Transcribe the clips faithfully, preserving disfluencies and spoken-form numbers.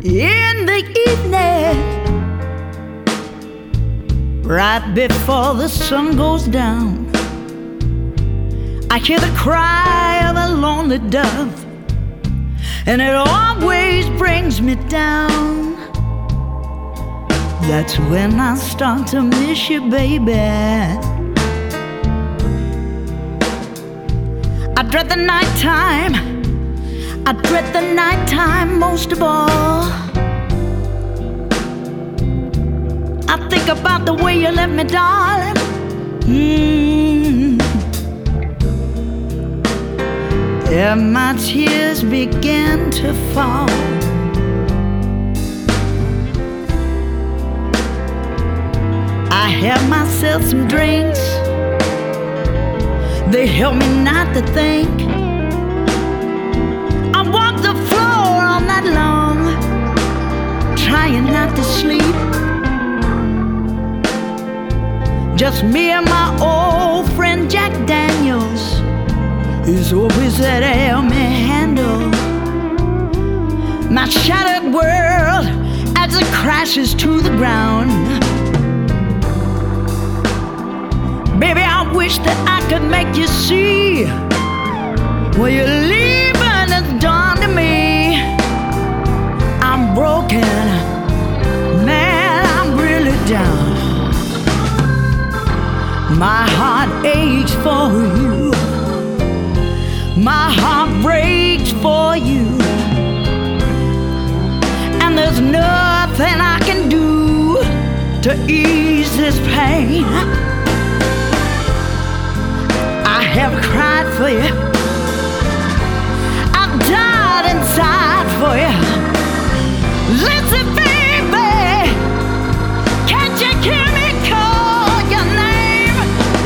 in the evening, right before the sun goes down, I hear the cry of a lonely dove, and it always brings me down. That's when I start to miss you, baby. I dread the nighttime, I dread the nighttime most of all. I think about the way you left me, darling. Mm. And my tears begin to fall. I have myself some drinks, they help me not to think. I walk the floor all night long, trying not to sleep. Just me and my old friend Jack Daniels is always there to help me handle my shattered world as it crashes to the ground. Baby, I wish that I could make you see where you're leaving is done to me. I'm broken, man, I'm really down. My heart aches for you, my heart breaks for you, and there's nothing I can do to ease this pain. I have cried for you, I've died inside for you. Listen, baby, can't you hear me call your name?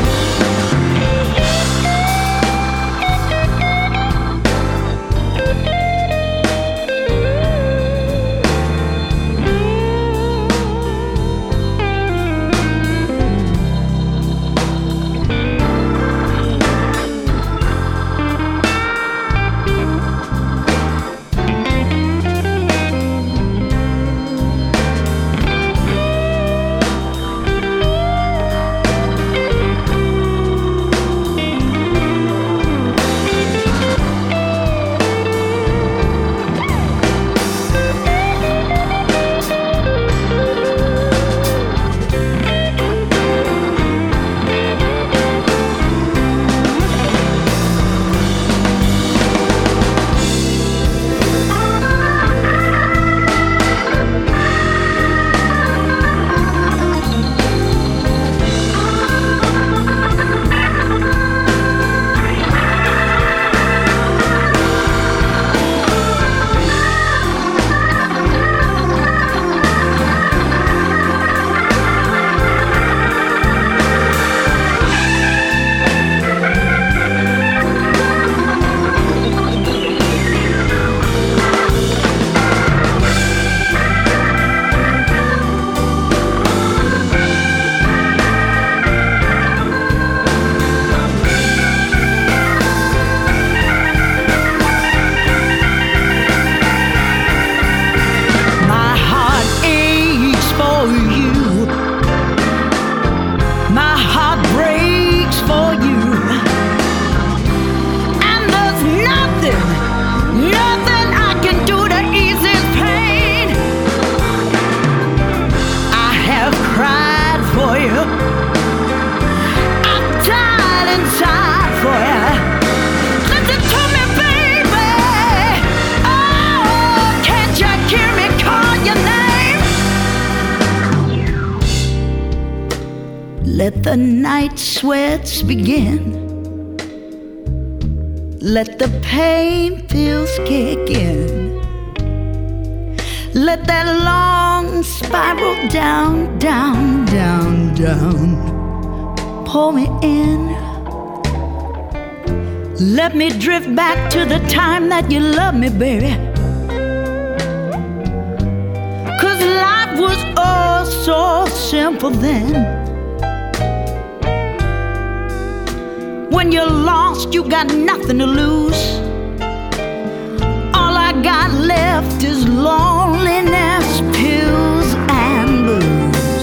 Let the night sweats begin, let the pain feels kick in. Let that long spiral down, down, down, down, pull me in. Let me drift back to the time that you loved me, baby. 'Cause life was oh so simple then. When you're lost, you got nothing to lose. All I got left is loneliness, pills, and blues.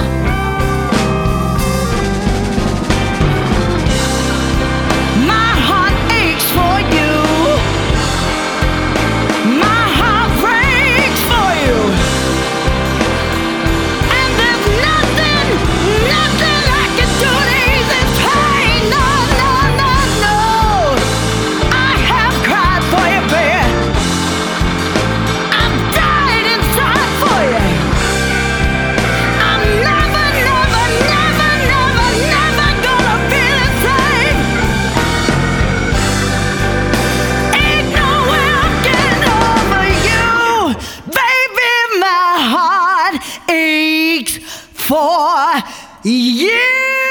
My heart aches for you. My heart breaks for you. And there's nothing, nothing I can do to ease this pain. No, no, no, no. I have cried for you, baby. I've died inside for you. I'm never, never, never, never, never gonna be the same. Ain't no way I'm getting over you. Baby, my heart aches for you.